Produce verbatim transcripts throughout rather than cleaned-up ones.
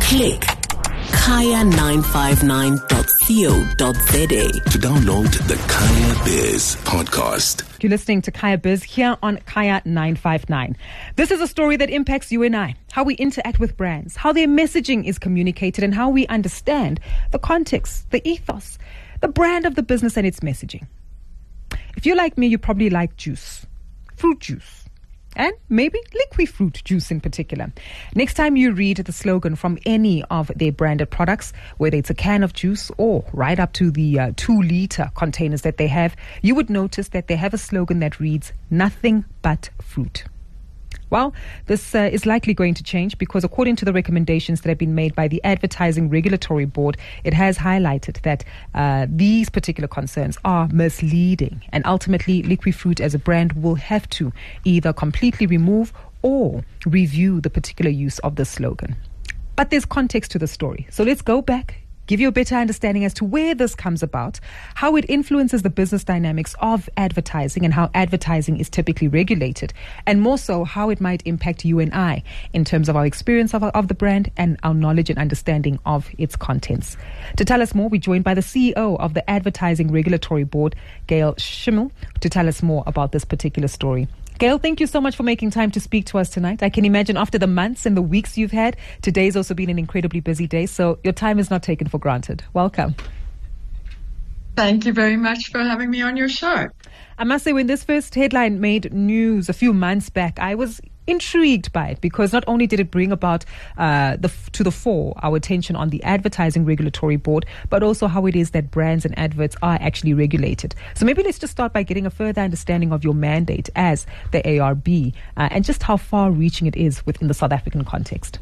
Click kaya nine five nine dot co dot za to download the Kaya Biz podcast. You're listening to Kaya Biz here on Kaya nine five nine. This is a story that impacts you and I, how we interact with brands, how their messaging is communicated, and how we understand the context, the ethos, the brand of the business and its messaging. If you're like me, you probably like juice, fruit juice, and maybe liquid fruit juice in particular. Next time you read the slogan from any of their branded products, whether it's a can of juice or right up to the uh, two-liter containers that they have, you would notice that they have a slogan that reads, "Nothing but fruit." Well, this uh, is likely going to change because according to the recommendations that have been made by the Advertising Regulatory Board, it has highlighted that uh, these particular concerns are misleading, and ultimately Liquid Fruit as a brand will have to either completely remove or review the particular use of the slogan. But there's context to the story. So let's go back, give you a better understanding as to where this comes about, how it influences the business dynamics of advertising and how advertising is typically regulated, and more so how it might impact you and I in terms of our experience of, of the brand and our knowledge and understanding of its contents. To tell us more, we're joined by the C E O of the Advertising Regulatory Board, Gail Schimmel, to tell us more about this particular story. Gail, thank you so much for making time to speak to us tonight. I can imagine after the months and the weeks you've had, today's also been an incredibly busy day, so your time is not taken for granted. Welcome. Thank you very much for having me on your show. I must say, when this first headline made news a few months back, I was intrigued by it because not only did it bring about uh, the to the fore our attention on the Advertising Regulatory Board, but also how it is that brands and adverts are actually regulated. So maybe let's just start by getting a further understanding of your mandate as the A R B uh, and just how far-reaching it is within the South African context.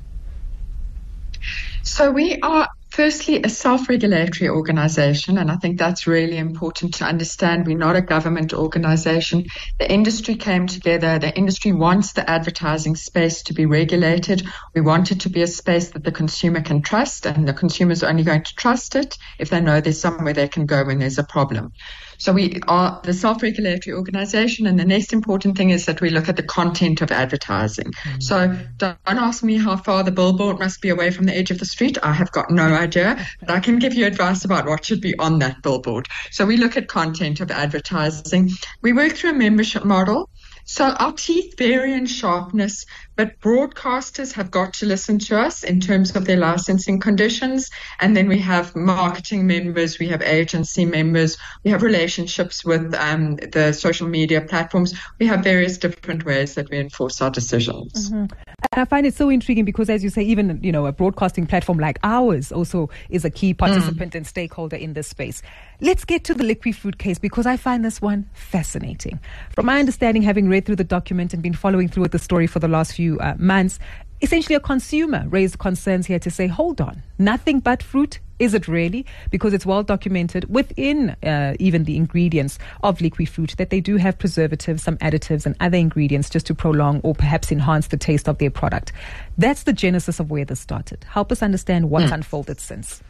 So we are firstly a self-regulatory organisation, and I think that's really important to understand. We're not a government organisation. The industry came together. The industry wants the advertising space to be regulated. We want it to be a space that the consumer can trust, and the consumer's only going to trust it if they know there's somewhere they can go when there's a problem. So we are the self-regulatory organisation, and the next important thing is that we look at the content of advertising. Mm-hmm. So don't ask me how far the billboard must be away from the edge of the street. I have got no idea, but I can give you advice about what should be on that billboard. So we look at content of advertising. We work through a membership model. So our teeth vary in sharpness, but broadcasters have got to listen to us in terms of their licensing conditions. And then we have marketing members, we have agency members, we have relationships with um, the social media platforms. We have various different ways that we enforce our decisions. Mm-hmm. And I find it so intriguing because, as you say, even, you know, a broadcasting platform like ours also is a key participant mm. and stakeholder in this space. Let's get to the Liquid Fruit case because I find this one fascinating. From my understanding, having read through the document and been following through with the story for the last few uh, months, essentially a consumer raised concerns here to say, hold on, nothing but fruit? Is it really? Because it's well documented within uh, even the ingredients of liquid fruit that they do have preservatives, some additives and other ingredients just to prolong or perhaps enhance the taste of their product. That's the genesis of where this started. Help us understand what's mm. unfolded since.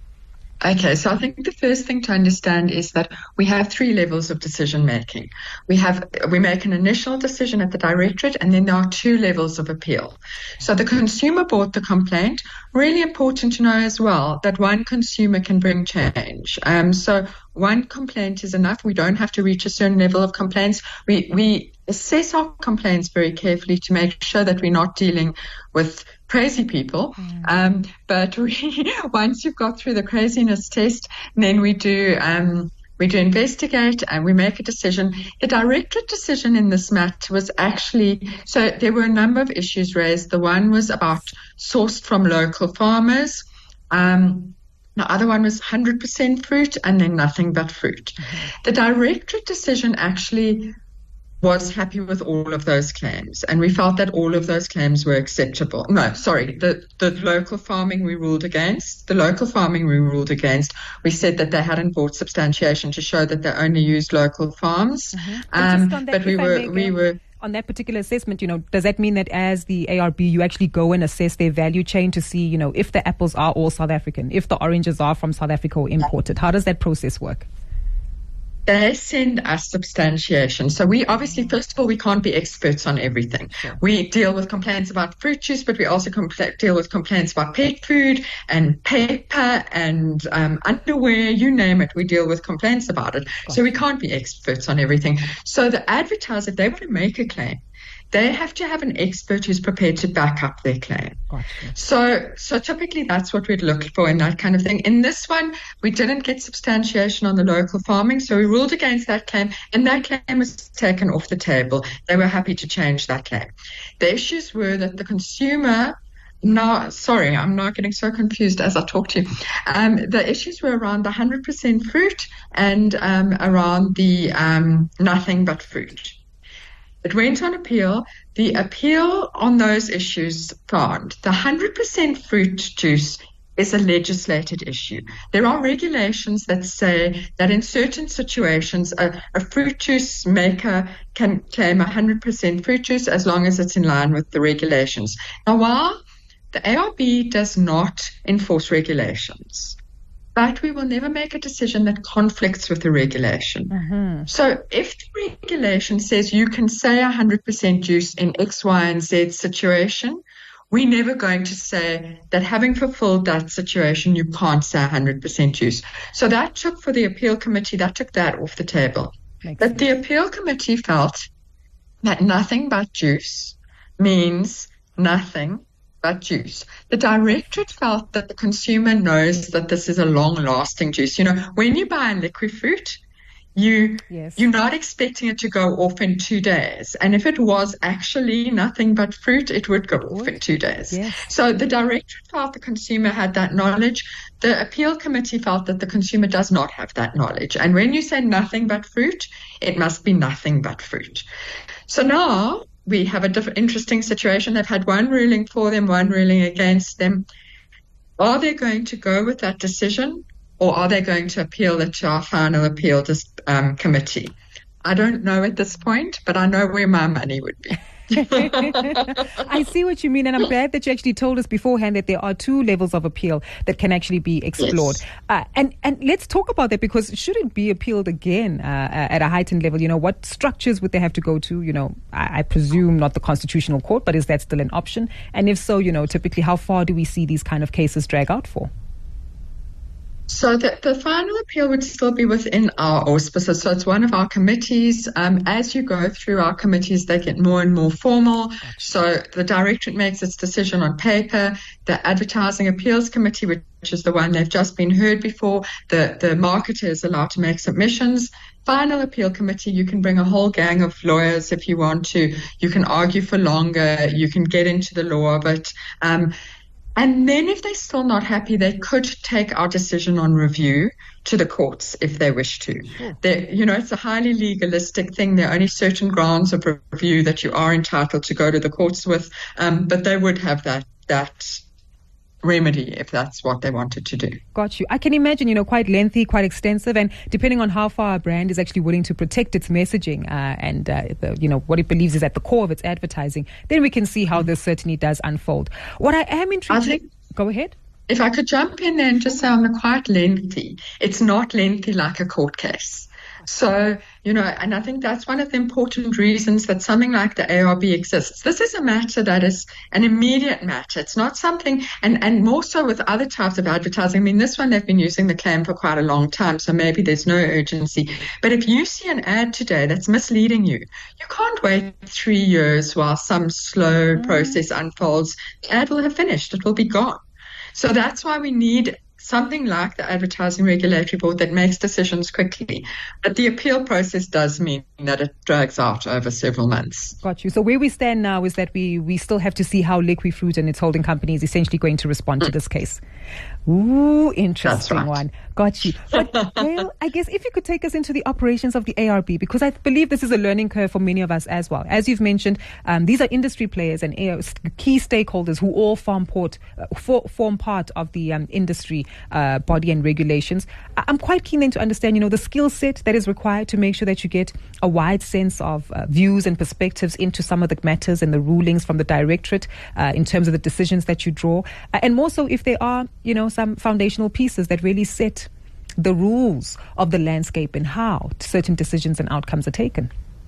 Okay, so I think the first thing to understand is that we have three levels of decision making. We have we make an initial decision at the directorate, and then there are two levels of appeal. So the consumer brought the complaint. Really important to know as well that one consumer can bring change. Um, so one complaint is enough. We don't have to reach a certain level of complaints. We we assess our complaints very carefully to make sure that we're not dealing with crazy people. Mm. Um, but we, once you've got through the craziness test, then we do um, we do investigate and we make a decision. The directorate decision in this matter was actually, so there were a number of issues raised. The one was about sourced from local farmers. Um, The other one was one hundred percent fruit, and then nothing but fruit. Mm-hmm. The directorate decision actually was happy with all of those claims, and we felt that all of those claims were acceptable. No, sorry, the, the local farming we ruled against. The local farming we ruled against. We said that they hadn't brought substantiation to show that they only used local farms. Mm-hmm. Um, but, but we were we were. On that particular assessment, you know, does that mean that as the A R B, you actually go and assess their value chain to see, you know, if the apples are all South African, if the oranges are from South Africa or imported? How does that process work? they send us substantiation. So we obviously, first of all, we can't be experts on everything. Sure. We deal with complaints about fruit juice, but we also compl- deal with complaints about pet food and paper and um, underwear, you name it. We deal with complaints about it. Gotcha. So we can't be experts on everything. So the advertiser, if they want to make a claim, they have to have an expert who's prepared to back up their claim. Gotcha. So, so typically that's what we'd look for in that kind of thing. In this one, we didn't get substantiation on the local farming, so we ruled against that claim, and that claim was taken off the table. They were happy to change that claim. The issues were that the consumer No, sorry, I'm now getting so confused as I talk to you. Um, the issues were around the one hundred percent fruit and um, around the um, nothing but fruit. It went on appeal. The appeal on those issues found the one hundred percent fruit juice is a legislated issue. There are regulations that say that in certain situations, a, a fruit juice maker can claim one hundred percent fruit juice as long as it's in line with the regulations. Now, while the A R B does not enforce regulations, but we will never make a decision that conflicts with the regulation. Mm-hmm. So if the regulation says you can say one hundred percent juice in X, Y, and Z situation, we're never going to say that having fulfilled that situation, you can't say one hundred percent juice. So that took for the appeal committee, that took that off the table. Makes but sense. The appeal committee felt that nothing but juice means nothing but juice. The directorate felt that the consumer knows that this is a long-lasting juice. You know, when you buy a liquid fruit, you, yes. you're not expecting it to go off in two days. And if it was actually nothing but fruit, it would go off in two days. Yes. So the directorate felt the consumer had that knowledge. The appeal committee felt that the consumer does not have that knowledge. And when you say nothing but fruit, it must be nothing but fruit. So now we have a different, interesting situation. They've had one ruling for them, one ruling against them. Are they going to go with that decision, or are they going to appeal it to our final appeal um, committee? I don't know at this point, but I know where my money would be. I see what you mean, and I'm glad that you actually told us beforehand that there are two levels of appeal that can actually be explored. Yes. Uh, and and let's talk about that, because should it be appealed again uh, at a heightened level? You know, what structures would they have to go to? You know, I, I presume not the Constitutional Court, but is that still an option? And if so, you know, typically how far do we see these kind of cases drag out for? So the, the final appeal would still be within our auspices. So it's one of our committees. Um, as you go through our committees, they get more and more formal. So the directorate makes its decision on paper. The Advertising Appeals Committee, which is the one they've just been heard before, the, the marketer is allowed to make submissions. Final Appeal Committee, you can bring a whole gang of lawyers if you want to. You can argue for longer. You can get into the law of it. Um, And then if they're still not happy, they could take our decision on review to the courts if they wish to. Sure. You know, it's a highly legalistic thing. There are only certain grounds of review that you are entitled to go to the courts with, um, but they would have that that remedy if that's what they wanted to do. Got you. I can imagine, you know, quite lengthy, quite extensive, and depending on how far a brand is actually willing to protect its messaging uh, and, uh, the, you know, what it believes is at the core of its advertising, then we can see how this certainly does unfold. What I am intrigued... I think, go ahead. If I could jump in there and just say on the quite lengthy, it's not lengthy like a court case. So, you know, and I think that's one of the important reasons that something like the A R B exists. This is a matter that is an immediate matter. It's not something, and, and more so with other types of advertising. I mean, this one, they've been using the claim for quite a long time, so maybe there's no urgency. But if you see an ad today that's misleading you, you can't wait three years while some slow mm. process unfolds. The ad will have finished. It will be gone. So that's why we need something like the Advertising Regulatory Board that makes decisions quickly. But the appeal process does mean that it drags out over several months. Got you. So where we stand now is that we, we still have to see how Liqui Fruit and its holding company is essentially going to respond mm. to this case. Ooh, interesting right. one. Got you. But, well, I guess if you could take us into the operations of the A R B, because I believe this is a learning curve for many of us as well. As you've mentioned, um, these are industry players and key stakeholders who all form, port, uh, for, form part of the um, industry uh, body and regulations. I'm quite keen then to understand, you know, the skill set that is required to make sure that you get a wide sense of uh, views and perspectives into some of the matters and the rulings from the directorate uh, in terms of the decisions that you draw. Uh, and more so if there are, you know, some foundational pieces that really set the rules of the landscape and how certain decisions and outcomes are taken?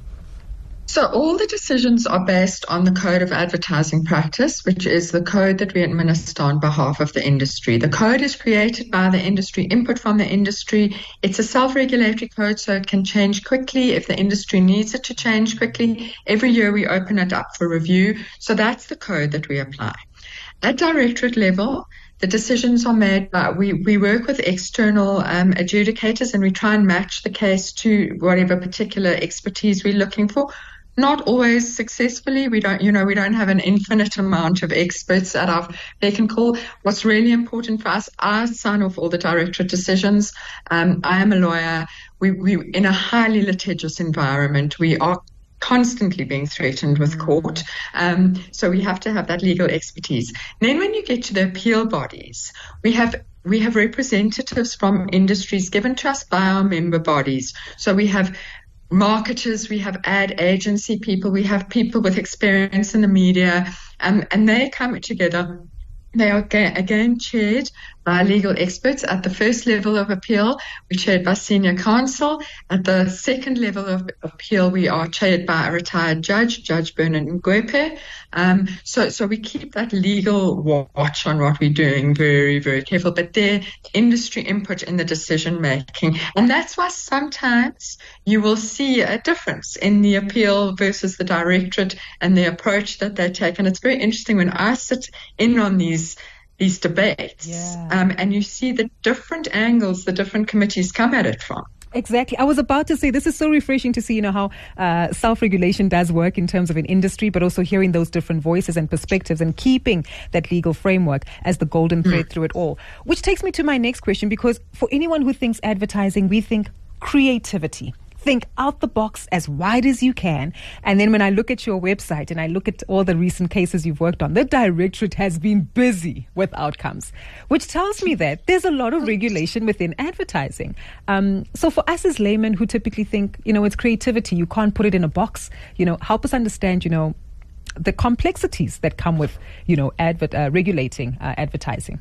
So all the decisions are based on the Code of Advertising Practice, which is the code that we administer on behalf of the industry. The code is created by the industry, input from the industry. It's a self-regulatory code, so it can change quickly if the industry needs it to change quickly. Every year we open it up for review. So that's the code that we apply. At directorate level, the decisions are made by, we, we work with external um, adjudicators, and we try and match the case to whatever particular expertise we're looking for. Not always successfully. We don't, you know, we don't have an infinite amount of experts at our beck and call. What's really important for us, I sign off all the directorate decisions. Um, I am a lawyer. We, we, in a highly litigious environment, we are constantly being threatened with court. Um, so we have to have that legal expertise. Then when you get to the appeal bodies, we have we have representatives from industries given to us by our member bodies. So we have marketers, we have ad agency people, we have people with experience in the media, um, and they come together. They are again chaired by legal experts. At the first level of appeal, we're chaired by senior counsel. At the second level of appeal, we are chaired by a retired judge, Judge Bernard Ngwepe. Um, so, so we keep that legal watch on what we're doing very, very careful. But they're industry input in the decision making. And that's why sometimes you will see a difference in the appeal versus the directorate and the approach that they take. And it's very interesting when I sit in on these these debates, yeah. um, and you see the different angles the different committees come at it from. Exactly. I was about to say, this is so refreshing to see, you know, how uh, self-regulation does work in terms of an industry, but also hearing those different voices and perspectives and keeping that legal framework as the golden thread mm. through it all. Which takes me to my next question, because for anyone who thinks advertising, we think creativity. Think out the box as wide as you can. And then when I look at your website and I look at all the recent cases you've worked on, the directorate has been busy with outcomes, which tells me that there's a lot of regulation within advertising. Um, so for us as laymen who typically think, you know, it's creativity, you can't put it in a box, you know, help us understand, you know, the complexities that come with, you know, advert, uh, regulating uh, advertising.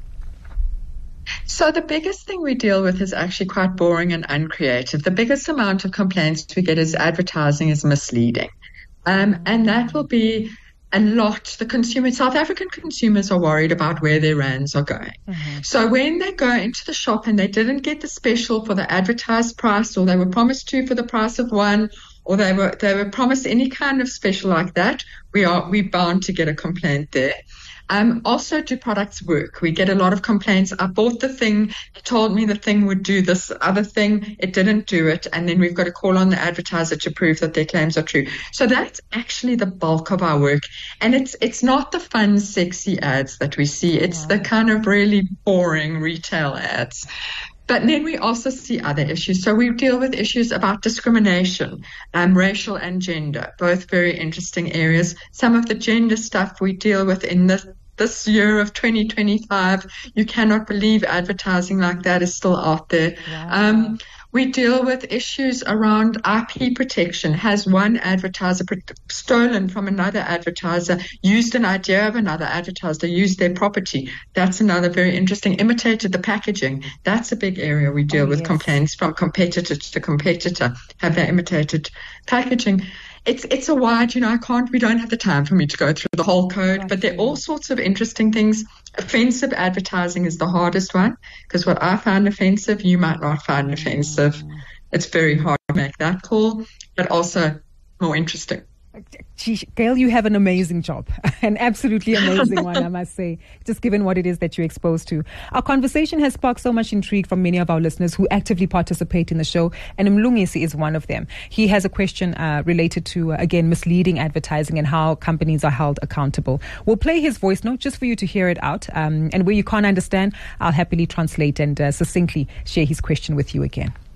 So the biggest thing we deal with is actually quite boring and uncreative. The biggest amount of complaints we get is advertising is misleading. Um, and that will be a lot. The consumer, South African consumers are worried about where their rands are going. Mm-hmm. So when they go into the shop and they didn't get the special for the advertised price, or they were promised two for the price of one, or they were they were promised any kind of special like that, we are we bound to get a complaint there. Um, also, do products work? We get a lot of complaints. I bought the thing, it told me the thing would do this other thing, it didn't do it, and then we've got to call on the advertiser to prove that their claims are true. So that's actually the bulk of our work. And it's it's not the fun, sexy ads that we see. It's the kind of really boring retail ads. But then we also see other issues. So we deal with issues about discrimination, um, racial and gender, both very interesting areas. Some of the gender stuff we deal with in this, this year of twenty twenty-five. You cannot believe advertising like that is still out there. Wow. Um, we deal with issues around I P protection. Has one advertiser stolen from another advertiser, used an idea of another advertiser, used their property? That's another very interesting. Imitated the packaging. That's a big area we deal oh, with yes. complaints from competitor to competitor. Have they imitated packaging? It's it's a wide, you know, I can't, we don't have the time for me to go through the whole code, but there are all sorts of interesting things. Offensive advertising is the hardest one, because what I find offensive, you might not find offensive. It's very hard to make that call, but also more interesting. Gee, Gail, you have an amazing job, an absolutely amazing one, I must say, just given what it is that you're exposed to. Our conversation has sparked so much intrigue from many of our listeners who actively participate in the show, and Mlungisi is one of them. He has a question uh, related to, uh, again, misleading advertising and how companies are held accountable. We'll play his voice note just for you to hear it out, um, and where you can't understand, I'll happily translate and uh, succinctly share his question with you again.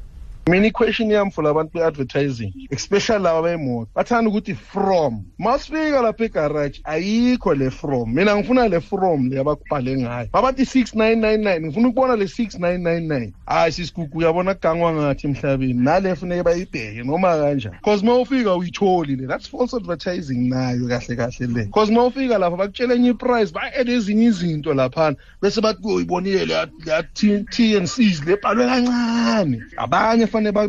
Mini question yam for abantu advertising, especially laba bemoto. Bathanda ukuthi from. Masifika lapha egarage ayikho le from. Mina ngifuna le from le abakubhale ngayo. Babathi six nine nine nine, ngifuna ukubona le six nine nine nine. Hayi sisigugu uyabona kugangwa ngathi emhlabeni. Nale funeke bayibheke noma kanjani. Because mawufika uyitholi le. That's false advertising nayo kahle kahle le. Because mawufika lapha bakutshela enye price, ba add ezinye izinto lapha bese bathi uyibonile la T and C's le bhalwe kancane. Abanye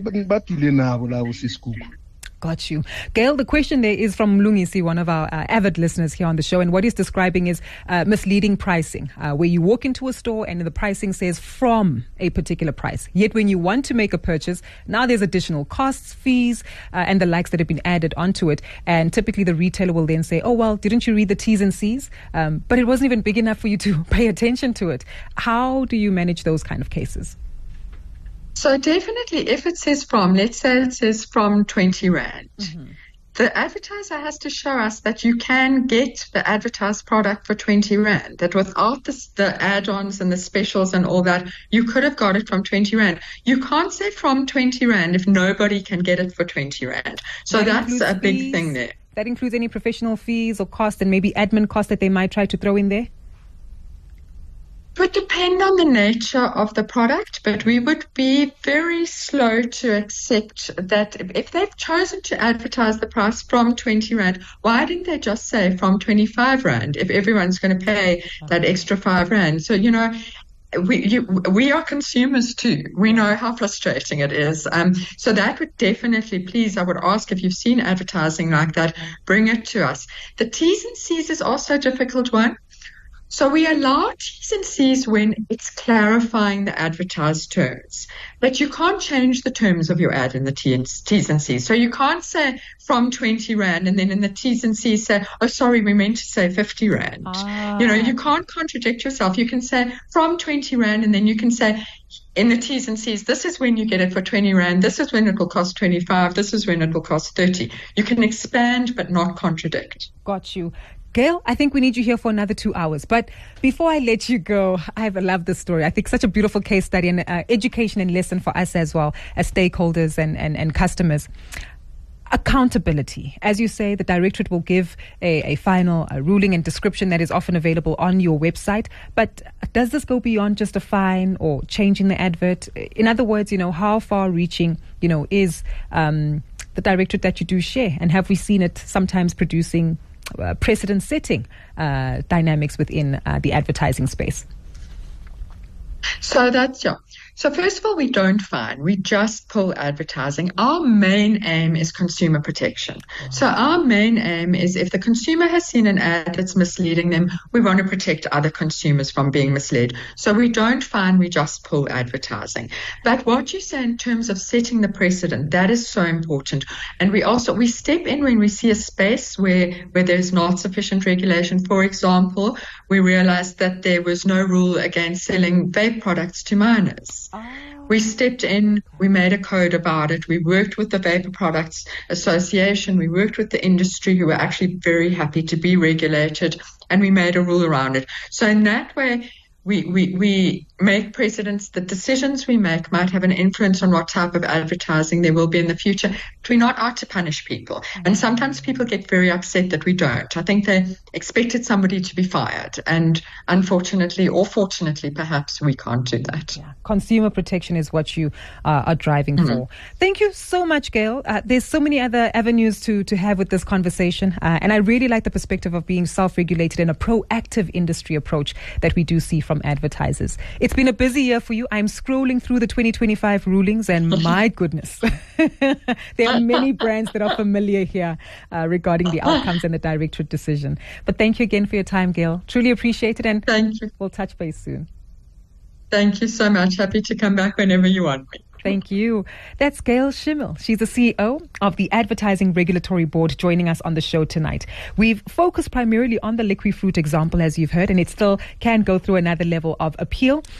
Got you. Gail, the question there is from Mlungisi, one of our uh, avid listeners here on the show, and what he's describing is uh, misleading pricing, uh, where you walk into a store and the pricing says from a particular price. Yet when you want to make a purchase, now there's additional costs, fees, uh, and the likes that have been added onto it. And typically the retailer will then say, oh, well, didn't you read the T's and C's? Um, but it wasn't even big enough for you to pay attention to it. How do you manage those kind of cases? So definitely, if it says from, let's say it says from twenty rand, mm-hmm. the advertiser has to show us that you can get the advertised product for twenty rand, that without the, the add-ons and the specials and all that, you could have got it from twenty rand. You can't say from twenty rand if nobody can get it for twenty rand. So that that's a big fees, thing there. That includes any professional fees or cost and maybe admin costs that they might try to throw in there? It would depend on the nature of the product, but we would be very slow to accept that if they've chosen to advertise the price from twenty rand, why didn't they just say from twenty-five rand if everyone's going to pay that extra five rand? So, you know, we you, we are consumers too. We know how frustrating it is. Um, so that would definitely, please, I would ask if you've seen advertising like that, bring it to us. The T's and C's is also a difficult one. So we allow T's and C's when it's clarifying the advertised terms. But you can't change the terms of your ad in the T's and C's. So you can't say from twenty rand and then in the T's and C's say, oh, sorry, we meant to say fifty rand. Ah. You know, you can't contradict yourself. You can say from twenty rand and then you can say in the T's and C's, this is when you get it for twenty rand. This is when it will cost twenty-five. This is when it will cost thirty. You can expand but not contradict. Got you. Gail, I think we need you here for another two hours. But before I let you go, I've loved this story. I think such a beautiful case study and uh, education and lesson for us as well as stakeholders and, and, and customers. Accountability. As you say, the directorate will give a, a final a ruling and description that is often available on your website. But does this go beyond just a fine or changing the advert? In other words, you know, how far reaching, you know, is um, the directorate that you do share? And have we seen it sometimes producing Uh, precedent-setting uh, dynamics within uh, the advertising space? So that's, yeah. So first of all, we don't fine. We just pull advertising. Our main aim is consumer protection. So our main aim is if the consumer has seen an ad that's misleading them, we want to protect other consumers from being misled. So we don't fine, we just pull advertising. But what you say in terms of setting the precedent, that is so important. And we also, we step in when we see a space where, where there's not sufficient regulation. For example, we realized that there was no rule against selling vape products to minors. We stepped in, we made a code about it, we worked with the Vapor Products Association, we worked with the industry who were actually very happy to be regulated, and we made a rule around it. So in that way, we, we, we make precedents. The decisions we make might have an influence on what type of advertising there will be in the future. But we're not out to punish people. And sometimes people get very upset that we don't. I think they expected somebody to be fired. And unfortunately, or fortunately, perhaps we can't do that. Yeah. Consumer protection is what you uh, are driving mm-hmm. for. Thank you so much, Gail. Uh, there's so many other avenues to, to have with this conversation. Uh, and I really like the perspective of being self-regulated and a proactive industry approach that we do see from advertisers. It's been a busy year for you. I'm scrolling through the twenty twenty-five rulings and my goodness, there are many brands that are familiar here uh, regarding the outcomes and the directorate decision. But thank you again for your time, Gail. Truly appreciate it, and thank you. We'll touch base soon. Thank you so much. Happy to come back whenever you want me. Thank you. That's Gail Schimmel. She's the C E O of the Advertising Regulatory Board, joining us on the show tonight. We've focused primarily on the liquid fruit example, as you've heard, and it still can go through another level of appeal.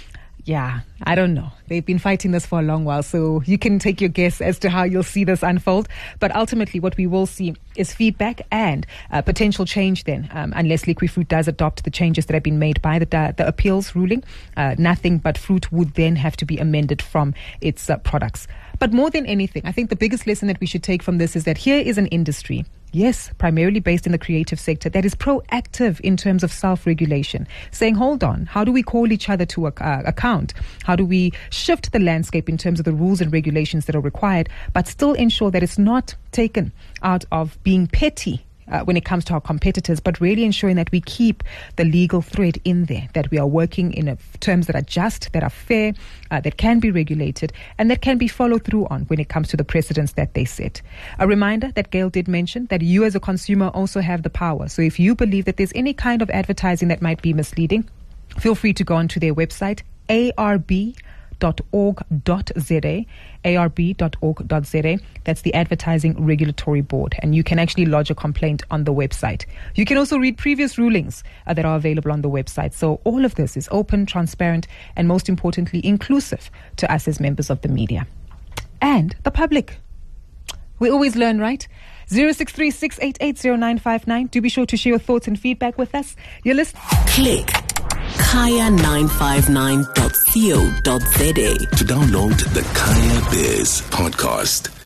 Yeah, I don't know. They've been fighting this for a long while, so you can take your guess as to how you'll see this unfold. But ultimately, what we will see is feedback and uh, potential change then, um, unless Liquid Fruit does adopt the changes that have been made by the, the appeals ruling. Uh, nothing but fruit would then have to be amended from its uh, products. But more than anything, I think the biggest lesson that we should take from this is that here is an industry, yes, primarily based in the creative sector, that is proactive in terms of self-regulation, saying, hold on, how do we call each other to uh, account? How do we shift the landscape in terms of the rules and regulations that are required, but still ensure that it's not taken out of being petty Uh, when it comes to our competitors, but really ensuring that we keep the legal thread in there, that we are working in a, terms that are just, that are fair, uh, that can be regulated, and that can be followed through on when it comes to the precedents that they set. A reminder that Gail did mention that you as a consumer also have the power. So if you believe that there's any kind of advertising that might be misleading, feel free to go onto their website, A R B dot org dot z a, A R B dot org dot z a. That's the Advertising Regulatory Board, and you can actually lodge a complaint on the website. You can also read previous rulings uh, that are available on the website. So all of this is open, transparent, and most importantly, inclusive to us as members of the media and the public. We always learn, right? zero six three six eight eight zero nine five nine. Do be sure to share your thoughts and feedback with us. You're listening. Click kaya nine five nine dot co dot z a to download the Kaya Biz podcast.